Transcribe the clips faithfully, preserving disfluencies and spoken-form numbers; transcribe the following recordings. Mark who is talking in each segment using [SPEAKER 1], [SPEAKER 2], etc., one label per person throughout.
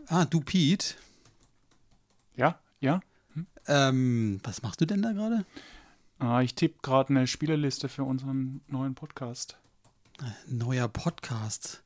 [SPEAKER 1] Ah, du Pete.
[SPEAKER 2] Ja, ja.
[SPEAKER 1] Hm? Ähm, was machst du denn da gerade?
[SPEAKER 2] Ah, ich tippe gerade eine Spielerliste für unseren neuen Podcast.
[SPEAKER 1] Neuer Podcast.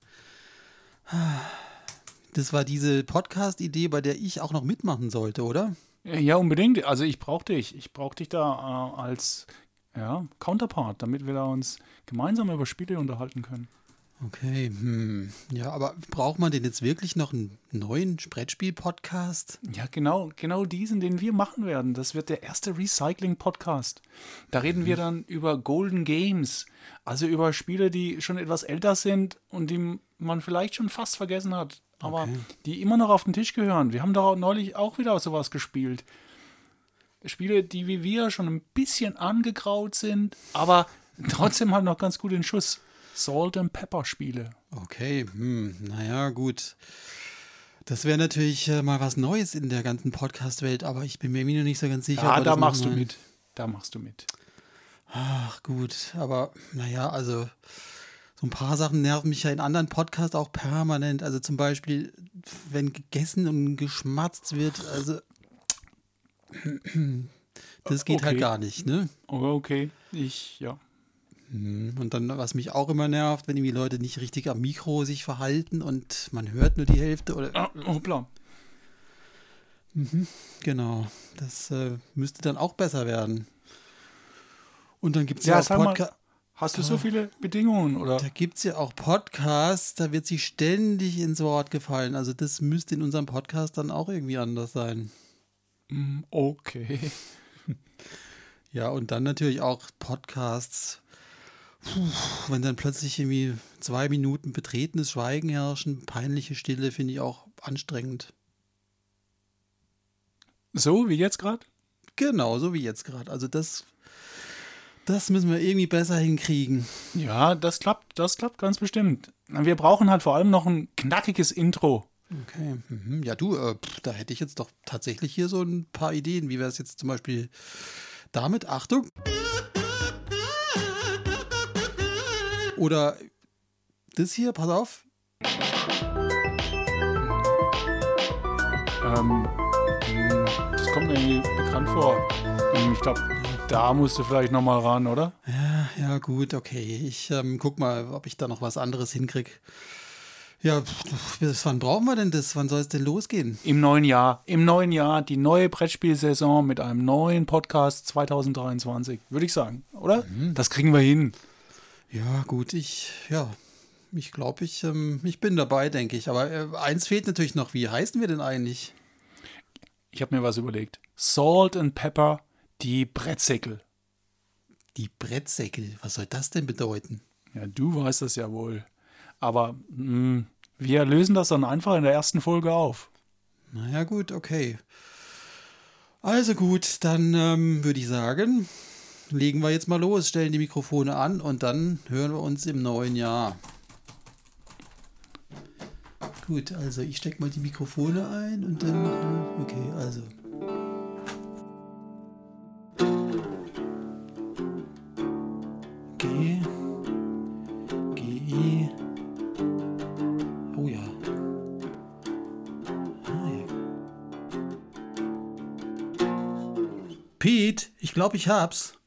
[SPEAKER 1] Das war diese Podcast-Idee, bei der ich auch noch mitmachen sollte, oder?
[SPEAKER 2] Ja, unbedingt. Also ich brauche dich. Ich brauche dich da äh, als ja, Counterpart, damit wir da uns gemeinsam über Spiele unterhalten können.
[SPEAKER 1] Okay, hm. Ja, aber braucht man denn jetzt wirklich noch einen neuen Brettspiel-Podcast?
[SPEAKER 2] Ja, genau, genau diesen, den wir machen werden. Das wird der erste Recycling-Podcast. Da reden mhm. wir dann über Golden Games, also über Spiele, die schon etwas älter sind und die man vielleicht schon fast vergessen hat, aber okay. die immer noch auf den Tisch gehören. Wir haben da neulich auch wieder sowas gespielt. Spiele, die wie wir schon ein bisschen angegraut sind, aber trotzdem halt noch ganz gut in Schuss. Salt and Pepper Spiele.
[SPEAKER 1] Okay, hm, naja, gut. Das wäre natürlich äh, mal was Neues in der ganzen Podcast-Welt, aber ich bin mir noch nicht so ganz sicher.
[SPEAKER 2] Ja, da machst du mit. Da machst du mit.
[SPEAKER 1] Ach, gut, aber naja, also so ein paar Sachen nerven mich ja in anderen Podcasts auch permanent. Also zum Beispiel, wenn gegessen und geschmatzt wird, also das geht
[SPEAKER 2] okay.
[SPEAKER 1] halt gar nicht, ne?
[SPEAKER 2] Oh, okay, ich, ja.
[SPEAKER 1] Und dann, was mich auch immer nervt, wenn die Leute nicht richtig am Mikro sich verhalten und man hört nur die Hälfte. Oder
[SPEAKER 2] ah, hoppla.
[SPEAKER 1] Mhm, genau, das äh, müsste dann auch besser werden. Und dann gibt es ja, ja auch Podcasts.
[SPEAKER 2] Hast du so viele Bedingungen, oder?
[SPEAKER 1] Da gibt es ja auch Podcasts, da wird sich ständig ins Wort gefallen. Also das müsste in unserem Podcast dann auch irgendwie anders sein.
[SPEAKER 2] Okay.
[SPEAKER 1] Ja, und dann natürlich auch Podcasts. Puh, wenn dann plötzlich irgendwie zwei Minuten betretenes Schweigen herrschen, peinliche Stille, finde ich auch anstrengend.
[SPEAKER 2] So wie jetzt gerade?
[SPEAKER 1] Genau, so wie jetzt gerade. Also das, das müssen wir irgendwie besser hinkriegen.
[SPEAKER 2] Ja, das klappt, das klappt ganz bestimmt. Wir brauchen halt vor allem noch ein knackiges Intro.
[SPEAKER 1] Okay, mhm. Ja du, äh, pff, da hätte ich jetzt doch tatsächlich hier so ein paar Ideen, wie wäre es jetzt zum Beispiel damit, Achtung. Oder das hier, pass auf.
[SPEAKER 2] Ähm, das kommt mir irgendwie bekannt vor. Ich glaube, da musst du vielleicht nochmal ran, oder?
[SPEAKER 1] Ja, ja, gut, okay. Ich ähm, guck mal, ob ich da noch was anderes hinkriege. Ja, bis wann brauchen wir denn das? Wann soll es denn losgehen?
[SPEAKER 2] Im neuen Jahr. Im neuen Jahr, die neue Brettspielsaison mit einem neuen Podcast zwanzig dreiundzwanzig, würde ich sagen, oder? Mhm. Das kriegen wir hin.
[SPEAKER 1] Ja, gut, ich, ja, ich glaube, ich, ähm, ich bin dabei, denke ich. Aber äh, eins fehlt natürlich noch. Wie heißen wir denn eigentlich?
[SPEAKER 2] Ich habe mir was überlegt. Salt and Pepper, die Brettsäckel.
[SPEAKER 1] Die Brettsäckel, was soll das denn bedeuten?
[SPEAKER 2] Ja, du weißt das ja wohl. Aber mh, wir lösen das dann einfach in der ersten Folge auf.
[SPEAKER 1] Naja, gut, okay. Also gut, dann ähm, würde ich sagen, legen wir jetzt mal los, stellen die Mikrofone an und dann hören wir uns im neuen Jahr. Gut, also ich stecke mal die Mikrofone ein und dann, okay, also. G, G, oh ja. Ah, ja. Pete, ich glaube, ich hab's.